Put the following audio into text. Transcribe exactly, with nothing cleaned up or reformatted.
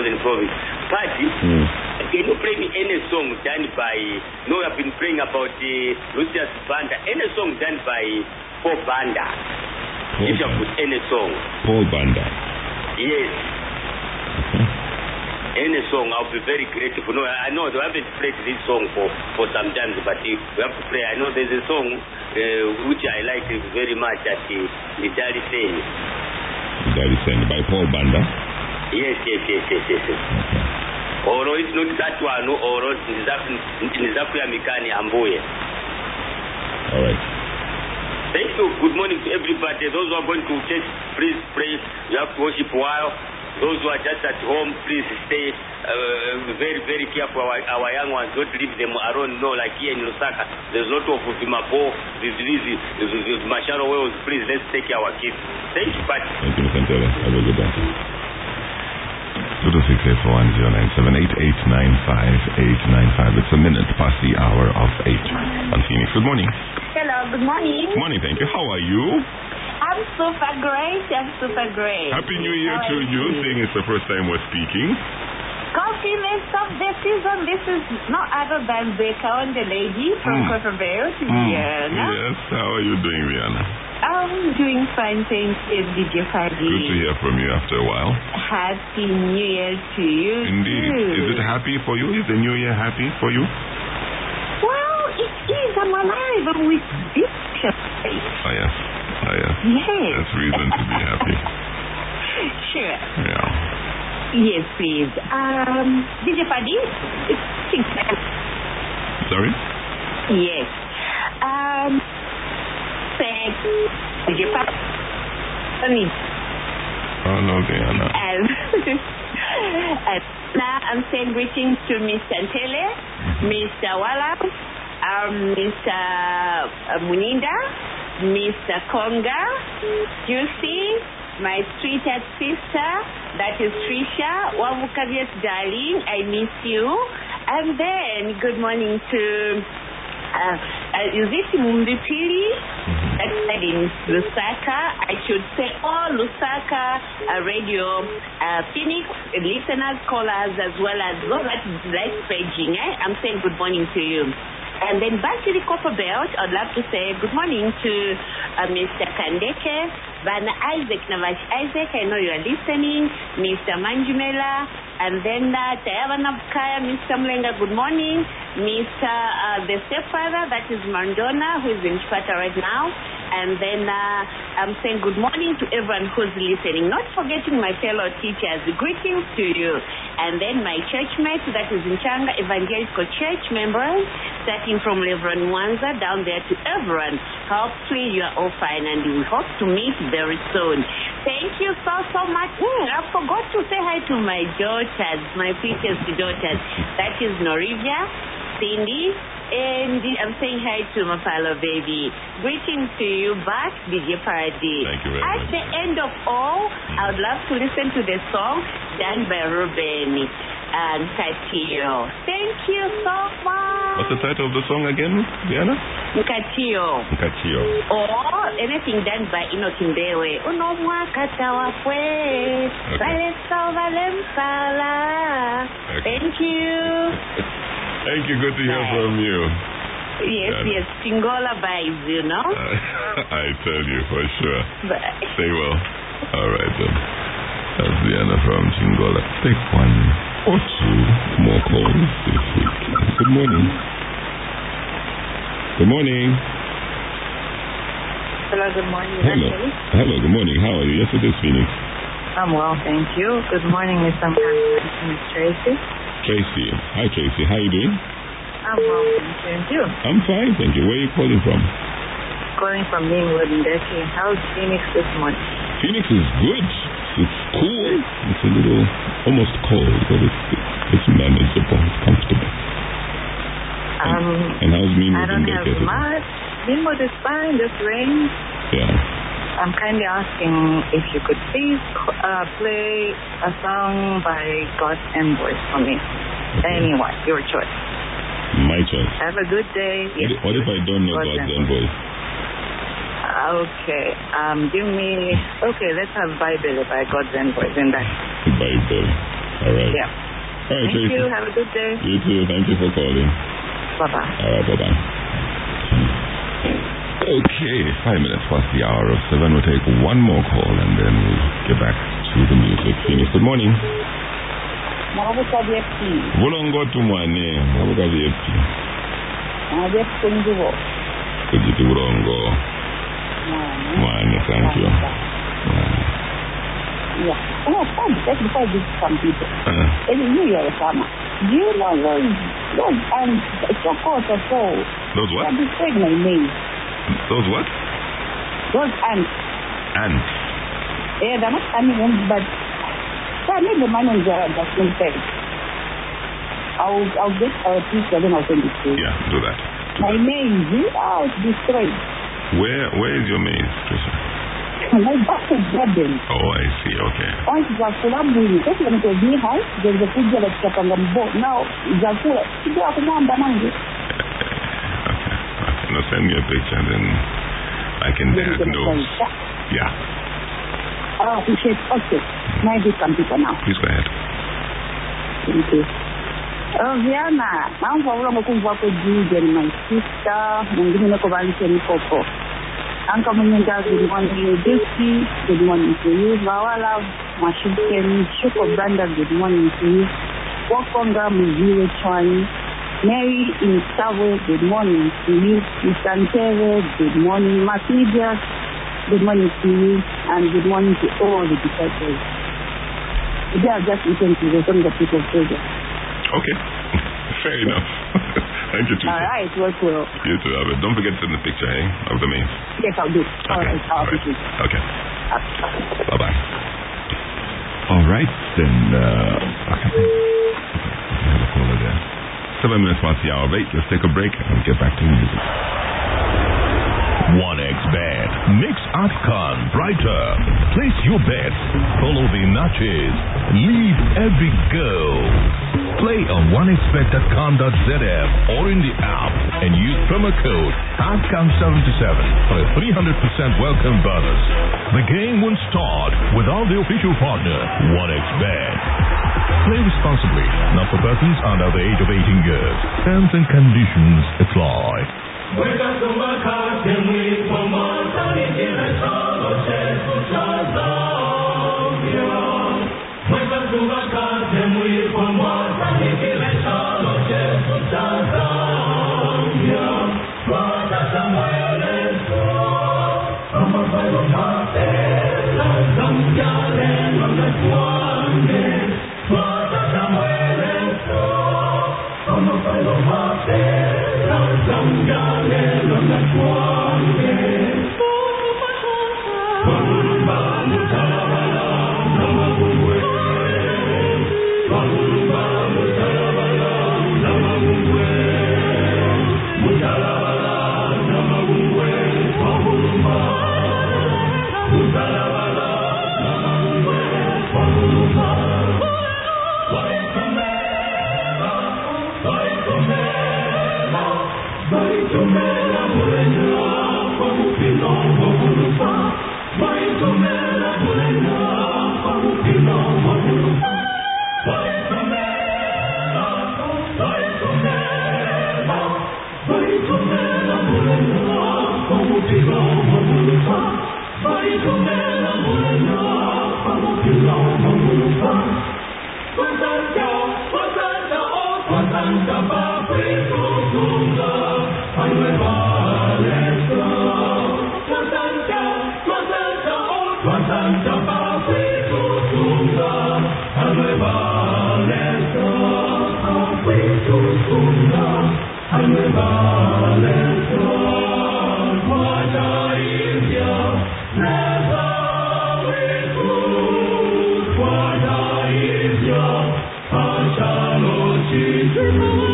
Northern Province. Party, mm. can you play me any song done by, no, I've been playing about uh, Lucius Banda, any song done by Paul Banda. Paul if you put any song. Paul Banda. Yes. Okay. Any song, I'll be very grateful. No, I know they haven't played this song for, for some time, but we have to play. I know there's a song uh, which I like very much at the, the Dari Sen. Dari Sen by Paul Banda? Yes, yes, yes, yes, yes. yes. Okay. Or it's not that one, or Nizakuya Mikani Amboye. All right. Thank you. Good morning to everybody. Those who are going to church, please pray. You have to worship while. Those who are just at home, please stay uh, very, very careful. Our, our young ones, don't leave them alone. No, like here in Lusaka, there's a lot of Vimapo, Masharo Wells. Please, let's take care of our kids. Thank you, Pat. Thank you, Mister Taylor. Have a good day. two two six eight four one zero nine seven eight eight nine five eight nine five. It's a minute past the hour of eight on Phoenix. Good morning. Hello, good morning. Good morning, thank you. How are you? I'm super great. I'm super great. Happy New Year to you, seeing it's the first time we're speaking. Compliments of the season. This is no other than the Kaonde lady from mm. Copperbelt, mm. Vienna. Yes, how are you doing, Vienna? I'm doing fine, thanks, D J Fadi. Good to hear from you after a while. Happy New Year to you. Indeed. Too. Is it happy for you? Is the New Year happy for you? Well, it is. I'm alive. I'm with this face. Oh, yes. Oh, yes. Yes. That's reason to be happy. Sure. Yeah. Yes, please. Um, D J Fadi? Sorry? Yes. Um, thank D J Fadi. Oh, no, Diana. And, and now I'm saying greetings to Mister Ntele, mm-hmm. Mister Wala, um, Mister Muninda, Mister Konga, Juicy, my sweetheart sister, that is Trisha, Wavukaviet darling, I miss you. And then, good morning to, uh, uh, is it Mundipili? That's in Lusaka. I should say all Lusaka uh, radio, uh, Phoenix listeners, callers, as well as those that like paging. Eh? I'm saying good morning to you. And then back to the Copper Belt, I'd love to say good morning to uh, Mister Kandeke, Bana Isaac Navash Isaac, I know you are listening, Mister Manjumela, and then uh, Tayavana Bukaya, Mister Mlenga, good morning, Mister Uh, the stepfather, that is Mandona, who is in Chipata right now, and then uh, I'm saying good morning to everyone who's listening, not forgetting my fellow teachers, greetings to you, and then my churchmates, that is in Changa Evangelical Church members, starting from Reverend Mwanza down there to everyone. Hopefully you are all fine and we hope to meet very soon. Thank you so, so much. Mm, I forgot to say hi to my daughters, my precious daughters. That is Norivia, Cindy, and I'm saying hi to Mapalo baby. Greetings to you back, D J Paradi. Thank you very At much. the end of all, I would love to listen to the song done by Ruben and Katio. Thank you so much. What's the title of the song again, Diana? Katio. Katio. Or anything done by Enoch Ndewe. Uno mwakata wafwe. Valeso valempala. Thank you. Thank you. Good to hear Bye. from you. Yes, Diana. yes. Chingola vibes, you know. I tell you for sure. Bye. Stay well. All right then. That's Diana from Chingola. Take one or two more calls this week. Good morning. Good morning. Hello, good morning. Hello. Actually. Hello, good morning. How are you? Yes, it is Phoenix. I'm well, thank you. Good morning, Miss Miss Tracy. Tracy. Hi, Tracy. How are you doing? I'm well, thank you. And you? I'm fine, thank you. Where are you calling from? Calling from Linwood in Becky. How's Phoenix this morning? Phoenix is good. It's cool. It's a little almost cold, but it's it's manageable. It's comfortable. Um, and, and how's Linwood I don't in have Becky? much. Linwood is fine. Just rain. Yeah. I'm kindly asking if you could please uh, play a song by God's Envoy for me. Okay. Anyone, your choice. My choice. Have a good day. What, Yes, if, what if I don't know God's, God's Envoy? Okay. Um, give me. Okay, let's have Bible by God's Envoy. Then that. Bible. All right. Yeah. All right, Thank Tracy. you. Have a good day. You too. Thank you for calling. Bye-bye. All right, bye-bye. Okay, five minutes past the hour of seven. We'll take one more call and then we'll get back to the music. Phoenix, good morning. Mwabuka V F P. Vulongo tu mwane. Mwabuka V F P. V F P njivo. Kujiti vulongo. Mwane. Mwane, thank you. Mwane. Yeah. Oh, fine. That's before I give some people. Uh-huh. And you, you're a farmer. Do you know those, those ants, so called or so? Those what? They're destroying my maize. Those what? Those ants. Ants. Yeah, they're not animals, but I need the money in the adjustment fed. I'll, I'll get a piece and then I'll send it to you. Yeah, do that. My maize, oh, it's destroyed. Where Where is your maize, Trisha? My back is garden. Oh, I see, okay. Once Zakula, just when it was near house, there's a food that kept on the boat. Now, Zakula, you have to go on the mango. Okay, okay. Now send me a picture and then I can diagnose. Yeah. Oh, appreciate it. Okay. Now I get some people now. Please go ahead. Thank you. Oh, Viana, I'm going to work with you and my sister. I'm going to go to the Coco. Uncle Muninga, good morning, Dusty. Good morning to you. Vawala, Mashiken, Shuko Branda, good morning to you. Wakonga, Muzire Chwani. Mary in Savo, good morning to you. Mister Antere, good morning. Masidia, good morning to you. And good morning to all the disciples. They are just listening to the song that people say. Okay. Fair enough. Thank you, Trisha. All right, work well. You too, Albert. Don't forget to send the picture, eh, of the maze. Yes, I'll do. Okay. All right, I'll All right. appreciate it. Okay. Bye-bye. All right, then, uh, okay. We have a caller there. Seven minutes past the hour of eight. Let's take a break and we'll get back to the music. one X bet makes Atcan brighter. Place your bets, follow the notches, lead every goal. Play on one x bet dot com dot z f or in the app and use promo code Atcan seventy-seven for a three hundred percent welcome bonus. The game won't start without the official partner, one X bet. Play responsibly, not for persons under the age of eighteen years. Terms and conditions apply. Welcome to my car, can we come on, Tony, give us all the chance to start love, yeah. Welcome to my car, can we come on, Tony, give us all the chance to start love, yeah. What a Samuel is for, I'm a fellow Martin, I'm yelling on the swan, what a Samuel is for, I'm a fellow Martin. Some young and on the swan, Thank you.